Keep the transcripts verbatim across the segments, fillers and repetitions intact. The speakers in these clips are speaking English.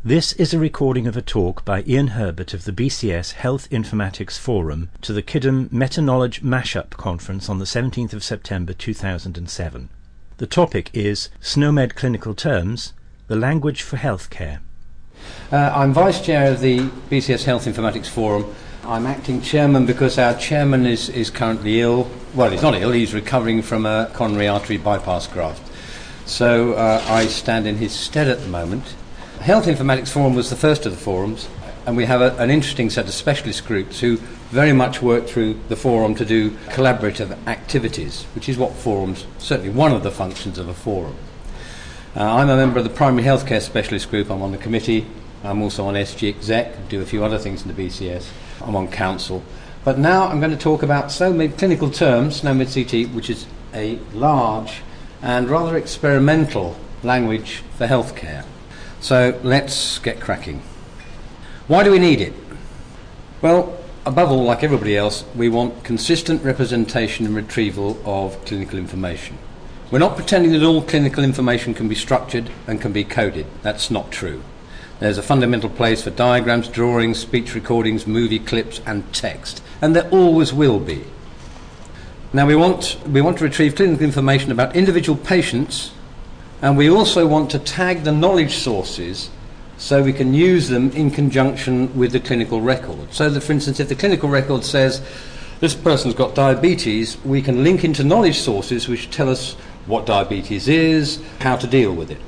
This is a recording of a talk by Ian Herbert of the B C S Health Informatics Forum to the Kidham Meta-Knowledge Mashup Conference on the seventeenth of September two thousand seven. The topic is SNOMED Clinical Terms, the Language for Healthcare. Uh, I'm Vice Chair of the B C S Health Informatics Forum. I'm acting Chairman because our Chairman is, is currently ill. Well, he's not ill, he's recovering from a coronary artery bypass graft. So uh, I stand in his stead at the moment. Health Informatics Forum was the first of the forums, and we have a, an interesting set of specialist groups who very much work through the forum to do collaborative activities, which is what forums, certainly one of the functions of a forum. Uh, I'm a member of the Primary Healthcare Specialist Group. I'm on the committee. I'm also on S G Exec, do a few other things in the B C S. I'm on council. But now I'm going to talk about SNOMED Clinical Terms, SNOMED C T, which is a large and rather experimental language for healthcare. So let's get cracking. Why do we need it? Well, above all, like everybody else, we want consistent representation and retrieval of clinical information. We're not pretending that all clinical information can be structured and can be coded. That's not true. There's a fundamental place for diagrams, drawings, speech recordings, movie clips and text, and there always will be. Now we want, we want to retrieve clinical information about individual patients, and we also want to tag the knowledge sources so we can use them in conjunction with the clinical record. So that, for instance, if the clinical record says this person's got diabetes, we can link into knowledge sources which tell us what diabetes is, how to deal with it.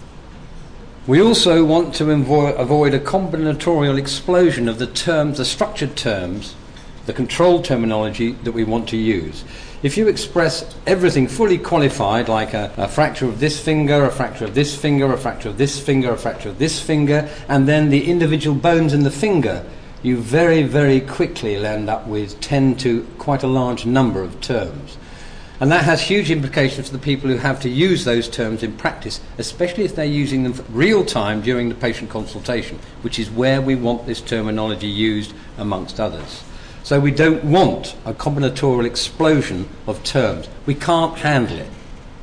We also want to avo- avoid a combinatorial explosion of the terms, the structured terms, the controlled terminology that we want to use. If you express everything fully qualified, like a, a fracture of this finger, a fracture of this finger, a fracture of this finger, a fracture of this finger, and then the individual bones in the finger, you very, very quickly end up with ten to quite a large number of terms. And that has huge implications for the people who have to use those terms in practice, especially if they're using them real time during the patient consultation, which is where we want this terminology used amongst others. So we don't want a combinatorial explosion of terms. We can't handle it.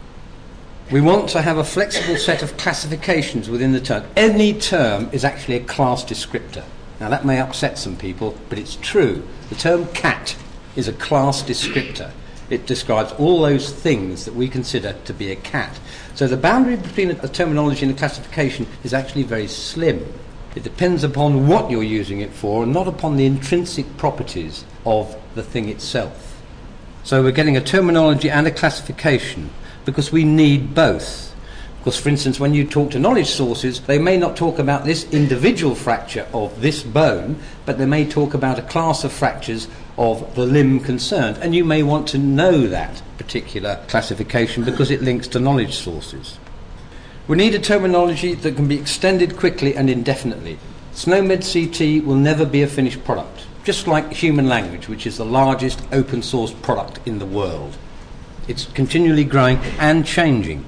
We want to have a flexible set of classifications within the term. Any term is actually a class descriptor. Now that may upset some people, but it's true. The term cat is a class descriptor. It describes all those things that we consider to be a cat. So the boundary between a terminology and a classification is actually very slim. It depends upon what you're using it for and not upon the intrinsic properties of the thing itself. So we're getting a terminology and a classification because we need both. Because, for instance, when you talk to knowledge sources, they may not talk about this individual fracture of this bone, but they may talk about a class of fractures of the limb concerned. And you may want to know that particular classification because it links to knowledge sources. We need a terminology that can be extended quickly and indefinitely. SNOMED C T will never be a finished product, just like human language, which is the largest open source product in the world. It's continually growing and changing.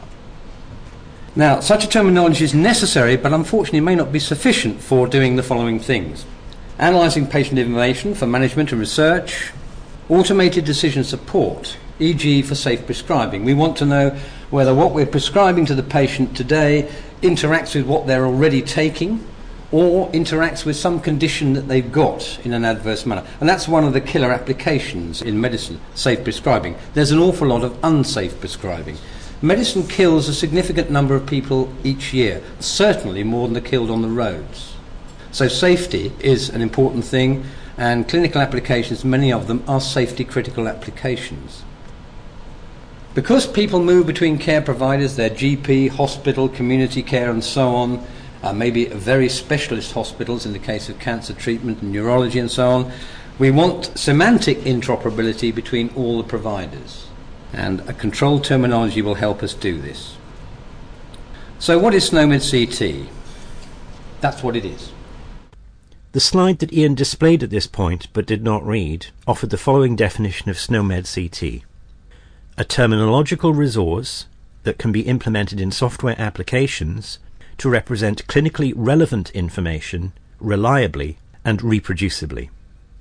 Now, such a terminology is necessary, but unfortunately may not be sufficient for doing the following things: analysing patient information for management and research, automated decision support, for example for safe prescribing. We want to know whether what we're prescribing to the patient today interacts with what they're already taking or interacts with some condition that they've got in an adverse manner. And that's one of the killer applications in medicine, safe prescribing. There's an awful lot of unsafe prescribing. Medicine kills a significant number of people each year, certainly more than are killed on the roads. So safety is an important thing, and clinical applications, many of them, are safety critical applications. Because people move between care providers, their G P, hospital, community care and so on, uh, maybe very specialist hospitals in the case of cancer treatment and neurology and so on, we want semantic interoperability between all the providers. And a controlled terminology will help us do this. So what is SNOMED C T? That's what it is. The slide that Ian displayed at this point, but did not read, offered the following definition of SNOMED C T. A terminological resource that can be implemented in software applications to represent clinically relevant information reliably and reproducibly.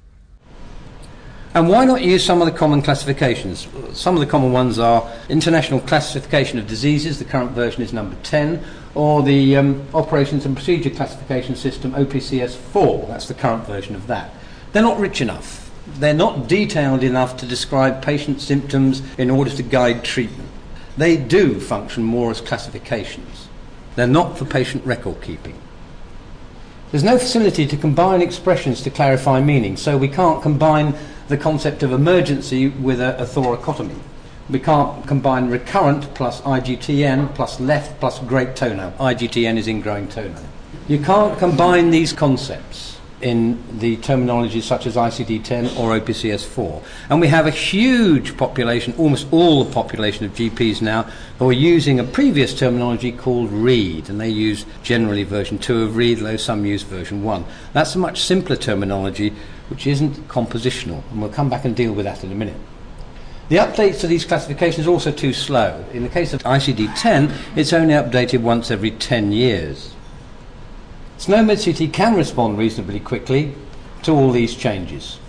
And why not use some of the common classifications? Some of the common ones are International Classification of Diseases, the current version is number ten, or the um, Operations and Procedure Classification System, O P C S four. That's the current version of that. They're not rich enough. They're not detailed enough to describe patient symptoms in order to guide treatment. They do function more as classifications. They're not for patient record keeping. There's no facility to combine expressions to clarify meaning, so we can't combine the concept of emergency with a, a thoracotomy. We can't combine recurrent plus I G T N plus left plus great toenail. I G T N is ingrowing toenail. You can't combine these concepts in the terminology such as I C D ten or O P C S four. And we have a huge population, almost all the population of G Ps now, who are using a previous terminology called READ, and they use generally version two of READ, though some use version one. That's a much simpler terminology which isn't compositional, and we'll come back and deal with that in a minute. The updates to these classifications are also too slow. In the case of I C D ten, it's only updated once every ten years. SNOMED C T can respond reasonably quickly to all these changes.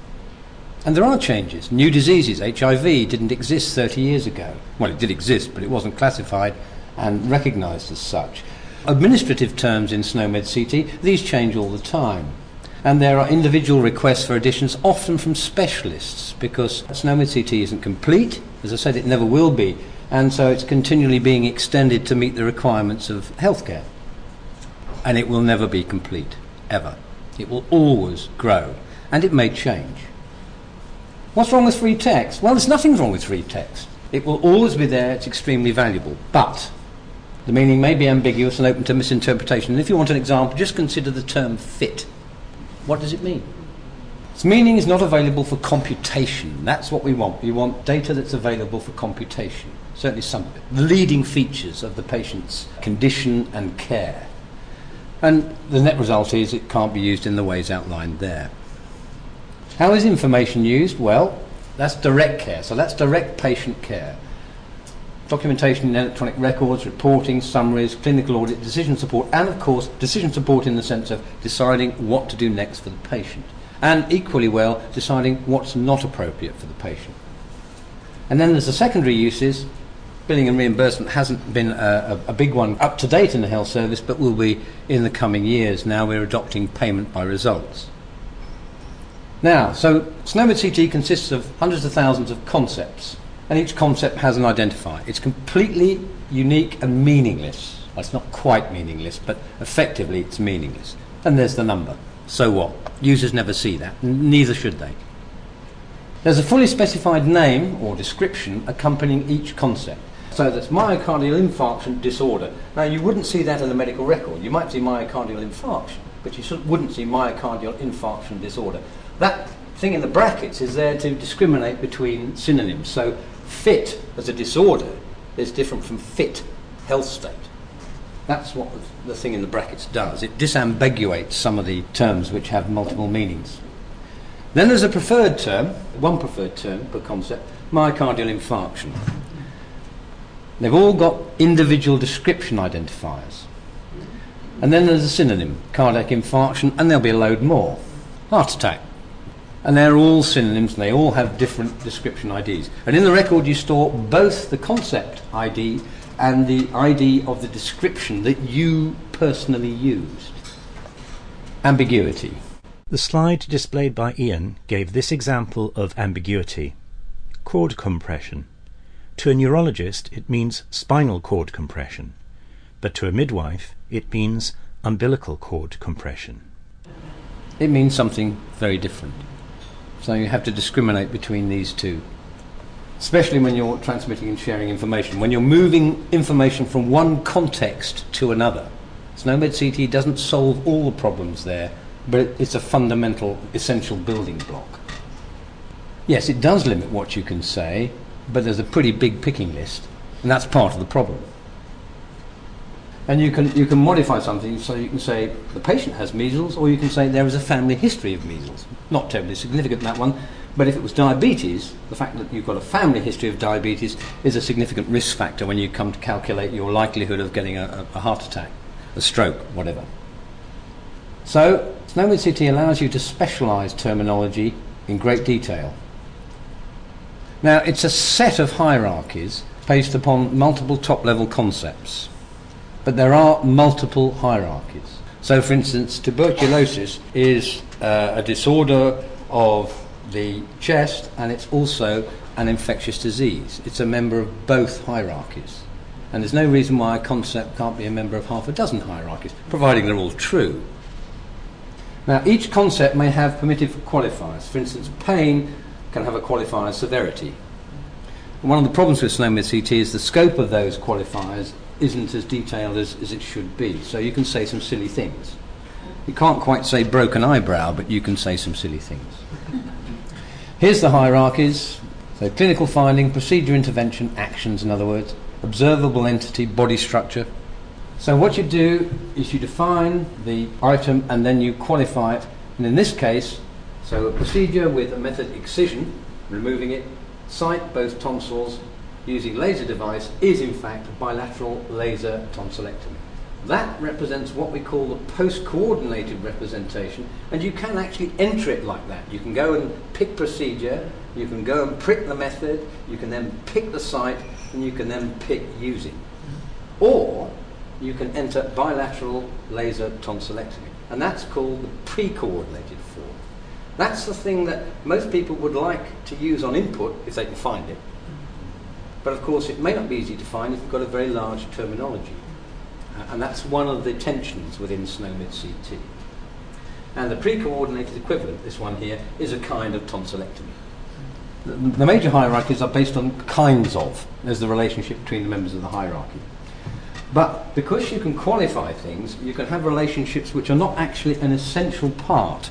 And there are changes. New diseases, H I V, didn't exist thirty years ago. Well, it did exist, but it wasn't classified and recognised as such. Administrative terms in SNOMED C T, these change all the time. And there are individual requests for additions, often from specialists, because SNOMED C T isn't complete. As I said, it never will be. And so it's continually being extended to meet the requirements of healthcare. And it will never be complete, ever. It will always grow, and it may change. What's wrong with free text? Well, there's nothing wrong with free text. It will always be there, it's extremely valuable, but the meaning may be ambiguous and open to misinterpretation. And if you want an example, just consider the term fit. What does it mean? Its meaning is not available for computation. That's what we want. We want data that's available for computation. Certainly some of it. The leading features of the patient's condition and care. And the net result is it can't be used in the ways outlined there. How is information used? Well, that's direct care. So that's direct patient care. Documentation in electronic records, reporting, summaries, clinical audit, decision support, and of course decision support in the sense of deciding what to do next for the patient. And equally well, deciding what's not appropriate for the patient. And then there's the secondary uses. Billing and reimbursement hasn't been a, a, a big one up to date in the health service, but will be in the coming years. Now we're adopting payment by results. Now, so SNOMED C T consists of hundreds of thousands of concepts, and each concept has an identifier. It's completely unique and meaningless. Well, it's not quite meaningless, but effectively it's meaningless. And there's the number. So what? Users never see that, neither should they. There's a fully specified name or description accompanying each concept. So that's myocardial infarction disorder. Now, you wouldn't see that in the medical record. You might see myocardial infarction, but you wouldn't see myocardial infarction disorder. That thing in the brackets is there to discriminate between synonyms. So fit as a disorder is different from fit, health state. That's what the thing in the brackets does. It disambiguates some of the terms which have multiple meanings. Then there's a preferred term, one preferred term per concept, myocardial infarction. They've all got individual description identifiers. And then there's a synonym, cardiac infarction, and there'll be a load more. Heart attack. And they're all synonyms, and they all have different description I Ds. And in the record you store both the concept I D and the I D of the description that you personally used. Ambiguity. The slide displayed by Ian gave this example of ambiguity. Cord compression. To a neurologist it means spinal cord compression, but to a midwife it means umbilical cord compression. It means something very different. So you have to discriminate between these two, especially when you're transmitting and sharing information, when you're moving information from one context to another. SNOMED C T doesn't solve all the problems there, but it's a fundamental, essential building block. Yes, it does limit what you can say, but there's a pretty big picking list, and that's part of the problem. And you can, you can modify something, so you can say the patient has measles, or you can say there is a family history of measles. Not terribly significant, that one, but if it was diabetes, the fact that you've got a family history of diabetes is a significant risk factor when you come to calculate your likelihood of getting a, a heart attack, a stroke, whatever. So, SNOMED C T allows you to specialise terminology in great detail. Now, it's a set of hierarchies based upon multiple top-level concepts. but there are multiple hierarchies. So, for instance, tuberculosis is uh, a disorder of the chest, and it's also an infectious disease. It's a member of both hierarchies. And there's no reason why a concept can't be a member of half a dozen hierarchies, providing they're all true. Now, each concept may have permittive qualifiers. For instance, pain can have a qualifier severity. And one of the problems with SNOMED C T is the scope of those qualifiers isn't as detailed as, as it should be. So you can say some silly things. You can't quite say broken eyebrow, but you can say some silly things. Here's the hierarchies. So clinical finding, procedure, intervention, actions, in other words, observable entity, body structure. So what you do is you define the item and then you qualify it. And in this case, so a procedure with a method excision, removing it, site both tonsils, using laser device is in fact a bilateral laser tonsillectomy. That represents what we call the post-coordinated representation, and you can actually enter it like that. You can go and pick procedure, you can go and pick the method, you can then pick the site, and you can then pick using. Or you can enter bilateral laser tonsillectomy, and that's called the pre-coordinated form. That's the thing that most people would like to use on input if they can find it. But of course it may not be easy to find if you've got a very large terminology. Uh, and that's one of the tensions within SNOMED C T. And the pre-coordinated equivalent, this one here, is a kind of tonsillectomy. The, the major hierarchies are based on kinds of, as the relationship between the members of the hierarchy. But because you can qualify things, you can have relationships which are not actually an essential part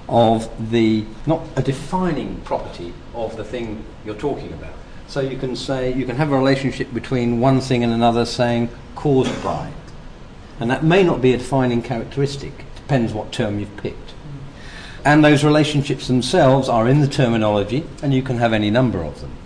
of the, not a defining property of the thing you're talking about. So you can say, you can have a relationship between one thing and another saying caused by. And that may not be a defining characteristic. It depends what term you've picked. And those relationships themselves are in the terminology, and you can have any number of them.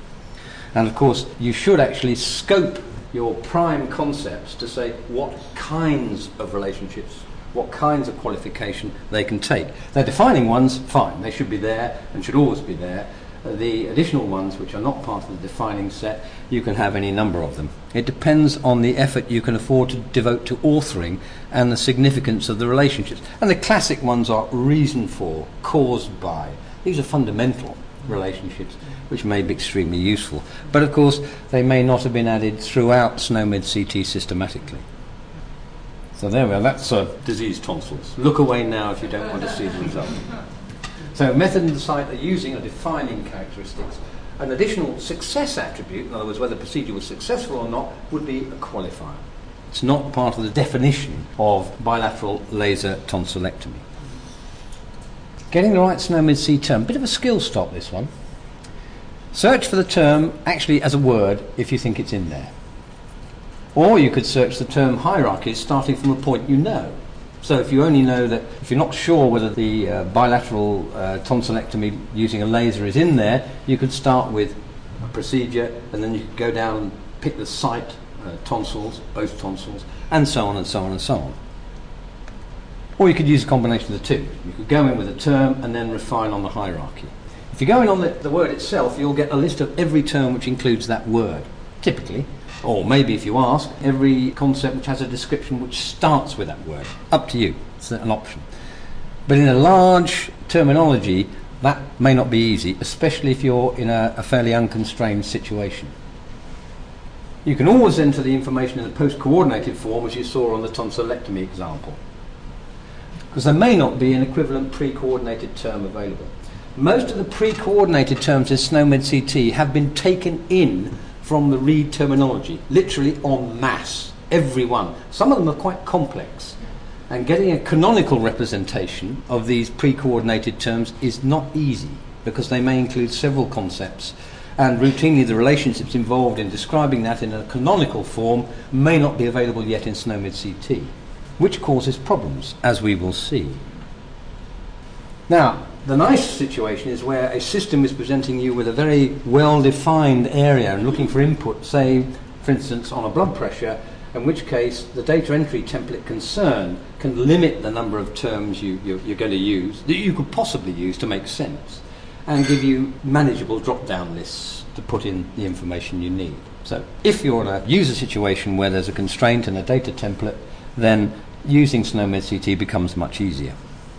And of course, you should actually scope your prime concepts to say what kinds of relationships, what kinds of qualification they can take. They're defining ones, fine, they should be there and should always be there. The additional ones, which are not part of the defining set, you can have any number of them. It depends on the effort you can afford to devote to authoring and the significance of the relationships. And the classic ones are reason for, caused by. These are fundamental relationships which may be extremely useful. But of course, they may not have been added throughout SNOMED C T systematically. So there we are, that's uh, diseased tonsils. Look away now if you don't want to see the result. So method and the site are using are defining characteristics. An additional success attribute, in other words, whether the procedure was successful or not, would be a qualifier. It's not part of the definition of bilateral laser tonsillectomy. Getting the right SNOMED C term, bit of a skill stop this one. Search for the term actually as a word if you think it's in there. Or you could search the term hierarchies starting from a point you know. So if you only know that, if you're not sure whether the uh, bilateral uh, tonsillectomy using a laser is in there, you could start with a procedure and then you could go down and pick the site, uh, tonsils, both tonsils, and so on and so on and so on. Or you could use a combination of the two. You could go in with a term and then refine on the hierarchy. If you go in on the, the word itself, you'll get a list of every term which includes that word, typically. Or maybe if you ask, every concept which has a description which starts with that word. Up to you. It's an option. But in a large terminology, that may not be easy, especially if you're in a, a fairly unconstrained situation. You can always enter the information in the post-coordinated form, as you saw on the tonsillectomy example, because there may not be an equivalent pre-coordinated term available. Most of the pre-coordinated terms in SNOMED C T have been taken in from the Reed terminology, literally en masse, every one. Some of them are quite complex, and getting a canonical representation of these pre-coordinated terms is not easy, because they may include several concepts, and routinely the relationships involved in describing that in a canonical form may not be available yet in SNOMED C T, which causes problems, as we will see. Now, the nice situation is where a system is presenting you with a very well-defined area and looking for input, say, for instance, on a blood pressure, in which case the data entry template concerned can limit the number of terms you, you're, you're going to use, that you could possibly use to make sense. and give you manageable drop-down lists to put in the information you need. So if you're in a user situation where there's a constraint and a data template, then using SNOMED-C T becomes much easier.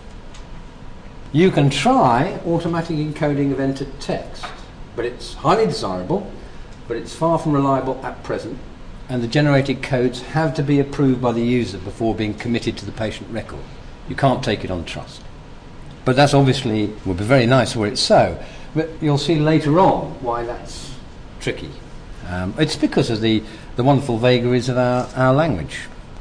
You can try automatic encoding of entered text, but it's highly desirable, but it's far from reliable at present, and the generated codes have to be approved by the user before being committed to the patient record. You can't take it on trust. But that's obviously would be very nice were it so, but you'll see later on why that's tricky. Um, it's because of the, the wonderful vagaries of our, our language.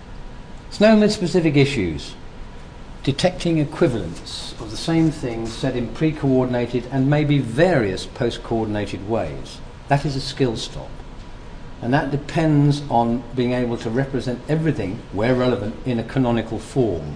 SNOMED-specific issues. Detecting equivalence of the same thing said in pre-coordinated and maybe various post-coordinated ways. That is a skill stop. And that depends on being able to represent everything, where relevant, in a canonical form.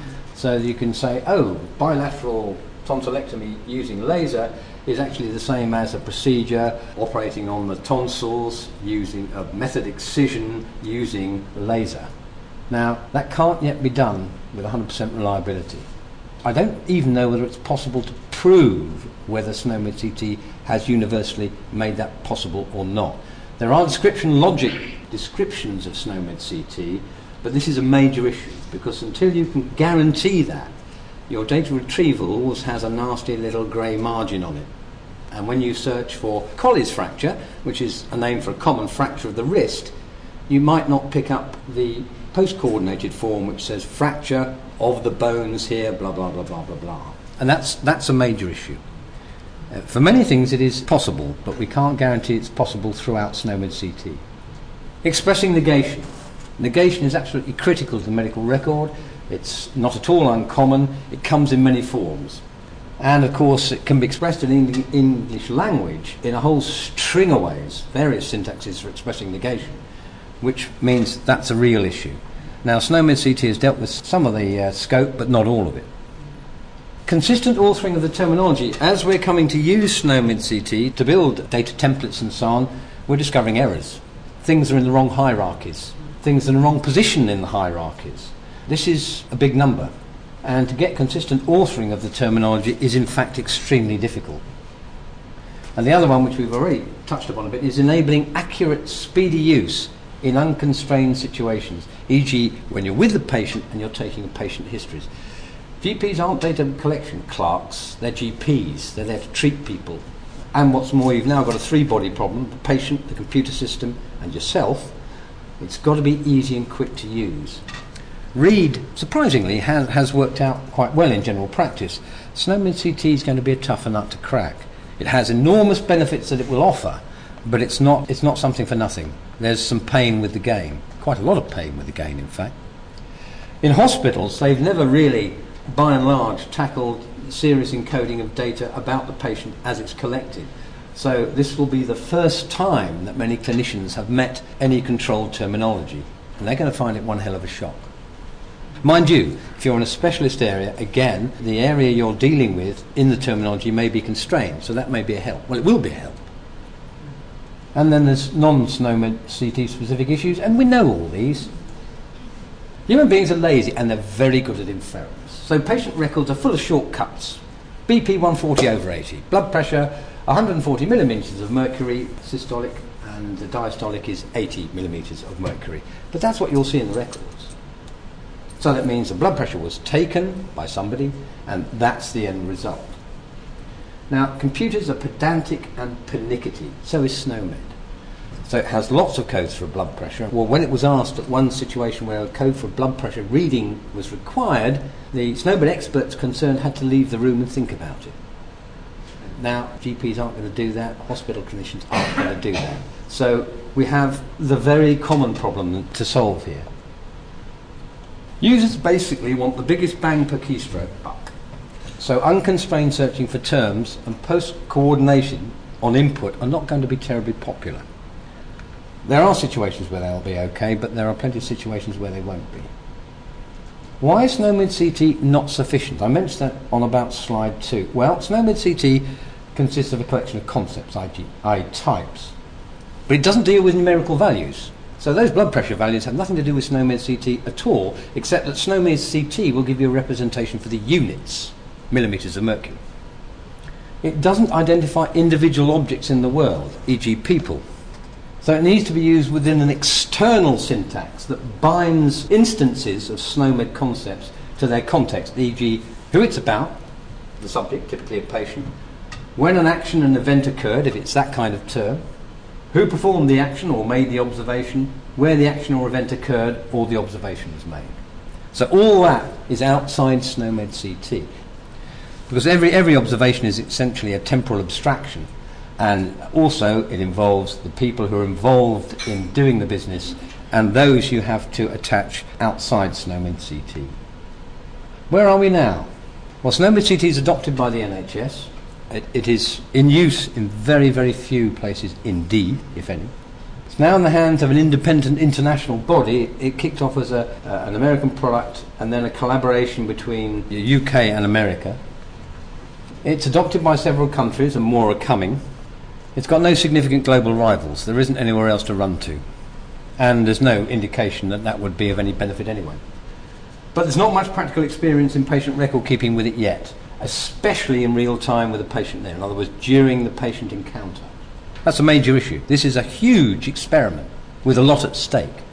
So you can say, oh, bilateral tonsillectomy using laser is actually the same as a procedure operating on the tonsils using a method excision using laser. Now, that can't yet be done with one hundred percent reliability. I don't even know whether it's possible to prove whether SNOMED-C T has universally made that possible or not. There are description logic descriptions of SNOMED-C T, but this is a major issue, because until you can guarantee that, your data retrieval always has a nasty little grey margin on it. And when you search for Colles fracture, which is a name for a common fracture of the wrist, you might not pick up the post-coordinated form which says fracture of the bones here, blah, blah, blah, blah, blah, blah. And that's, that's a major issue. Uh, for many things it is possible, but we can't guarantee it's possible throughout SNOMED-C T. Expressing negation. Negation is absolutely critical to the medical record. It's not at all uncommon. It comes in many forms. And of course it can be expressed in Eng- English language in a whole string of ways, various syntaxes for expressing negation, which means that's a real issue. Now, SNOMED-C T has dealt with some of the uh, scope, but not all of it. Consistent authoring of the terminology. As we're coming to use SNOMED-C T to build data templates and so on, we're discovering errors. Things are in the wrong hierarchies. Things are in the wrong position in the hierarchies. This is a big number. And to get consistent authoring of the terminology is in fact extremely difficult. And the other one, which we've already touched upon a bit, is enabling accurate, speedy use in unconstrained situations, for example when you're with the patient and you're taking patient histories. G Ps aren't data collection clerks, they're G Ps, they're there to treat people. And what's more, you've now got a three-body problem, the patient, the computer system and yourself. It's got to be easy and quick to use. READ, surprisingly, has, has worked out quite well in general practice. SNOMED-C T is going to be a tougher nut to crack. It has enormous benefits that it will offer, but it's not, it's not something for nothing. There's some pain with the game, quite a lot of pain with the game, in fact. In hospitals, they've never really, by and large, tackled serious encoding of data about the patient as it's collected. So this will be the first time that many clinicians have met any controlled terminology, and they're going to find it one hell of a shock. Mind you, if you're in a specialist area, again, the area you're dealing with in the terminology may be constrained, so that may be a help. Well, it will be a help. And then there's non-SNOMED-C T specific issues, and we know all these. Human beings are lazy, and they're very good at inference. So patient records are full of shortcuts. B P one forty over eighty, blood pressure one hundred forty millimetres of mercury systolic, and the diastolic is eighty millimetres of mercury. But that's what you'll see in the records. So that means the blood pressure was taken by somebody, and that's the end result. Now, computers are pedantic and pernickety, so is SNOMED. So it has lots of codes for blood pressure. Well, when it was asked at one situation where a code for blood pressure reading was required, the SNOMED experts concerned had to leave the room and think about it. Now, G Ps aren't going to do that, hospital clinicians aren't going to do that. So we have the very common problem to solve here. Users basically want the biggest bang per keystroke buck. So unconstrained searching for terms and post-coordination on input are not going to be terribly popular. There are situations where they'll be okay, but there are plenty of situations where they won't be. Why is SNOMED-C T not sufficient? I mentioned that on about slide two. Well, SNOMED-C T consists of a collection of concepts, that is types, but it doesn't deal with numerical values. So those blood pressure values have nothing to do with SNOMED-C T at all, except that SNOMED-C T will give you a representation for the units, millimetres of mercury. It doesn't identify individual objects in the world, for example people. So it needs to be used within an external syntax that binds instances of SNOMED concepts to their context, for example who it's about, the subject, typically a patient, when an action and event occurred, if it's that kind of term, who performed the action or made the observation, where the action or event occurred or the observation was made. So all that is outside SNOMED C T. Because every, every observation is essentially a temporal abstraction, and also it involves the people who are involved in doing the business and those you have to attach outside SNOMED C T. Where are we now? Well, SNOMED C T is adopted by the N H S. It, it is in use in very, very few places indeed, if any. It's now in the hands of an independent international body. It, it kicked off as a, uh, an American product and then a collaboration between the U K and America. It's adopted by several countries and more are coming. It's got no significant global rivals. There isn't anywhere else to run to. And there's no indication that that would be of any benefit anyway. But there's not much practical experience in patient record keeping with it yet, especially in real time with a patient there. In other words, during the patient encounter. That's a major issue. This is a huge experiment with a lot at stake.